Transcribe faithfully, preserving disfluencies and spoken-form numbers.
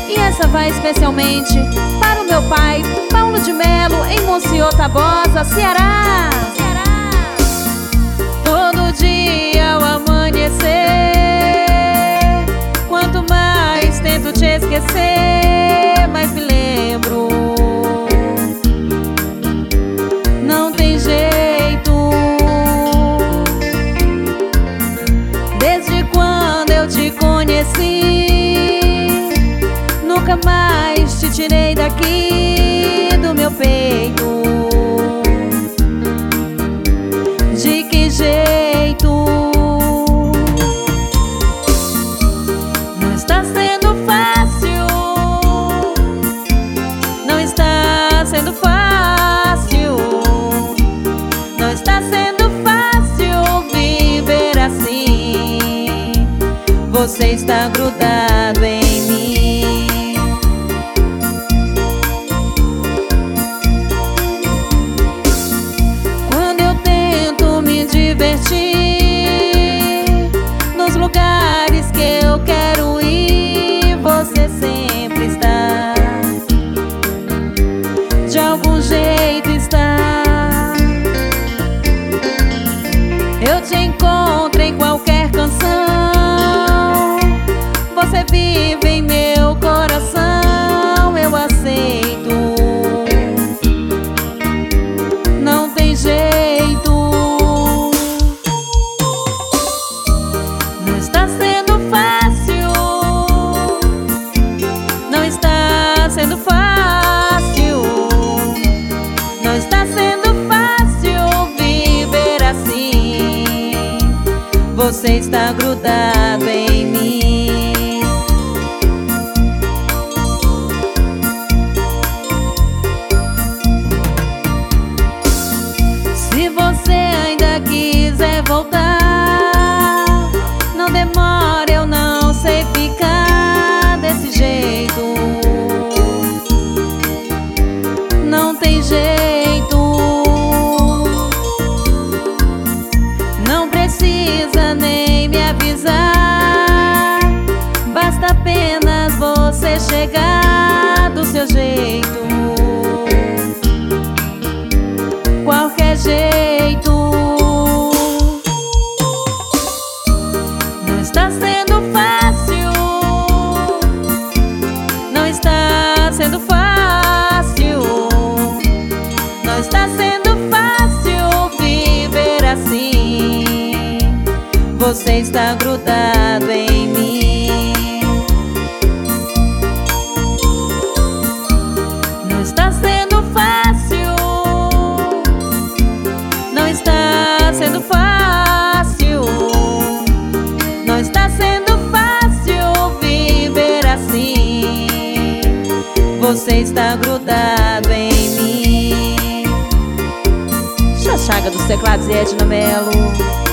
E essa vai especialmente para o meu pai, Paulo de Melo, em Monsenhor Tabosa, Ceará. Todo dia ao amanhecer, quanto mais tento te esquecer, mais me lembro. Não tem jeito. Desde quando eu te conheci, nunca mais te tirei daqui do meu peito. De que jeito? Não está sendo fácil. Não está sendo fácil. Não está sendo fácil viver assim. Você está grudado em mim. Quando eu tento me divertir nos lugares que eu quero ir, você sempre está. De algum jeito está. Eu te encontro em qualquer canção. Você vive em meu coração. Eu aceito. Não tem jeito. Não está sendo fácil. Não está sendo fácil. Não está sendo fácil viver assim. Você está grudado em mim. Se você ainda quiser voltar, não demore, eu não sei ficar desse jeito. Não tem jeito. Não precisa nem me avisar, basta apenas você chegar do seu jeito. Qualquer jeito. Não está sendo fácil. Não está sendo fácil. Não está sendo fácil viver assim. Você está grudado em mim. Não está sendo fácil. Não está sendo fácil. Não está sendo fácil viver assim. Você está grudado em mim. Chachaga dos teclados e Edna Melo.